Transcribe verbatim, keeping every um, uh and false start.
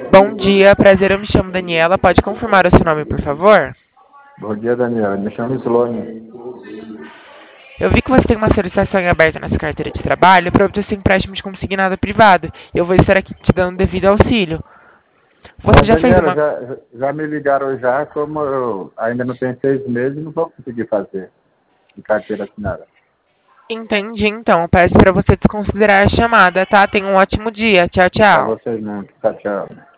Bom dia, prazer, eu me chamo Daniela. Pode confirmar o seu nome, por favor? Bom dia, Daniela. Me chamo Slone. Eu vi que você tem uma solicitação em aberta nessa carteira de trabalho para obter seu empréstimo de consignado privado. Eu vou estar aqui te dando devido auxílio. Você Ô, já fez Daniela, uma... já, já já me ligaram já, como eu ainda não tenho seis meses, não vou conseguir fazer de carteira assinada. Entendi, então. Eu peço para você desconsiderar a chamada, tá? Tenha um ótimo dia. Tchau, Para tchau. vocês não. Tchau, tchau.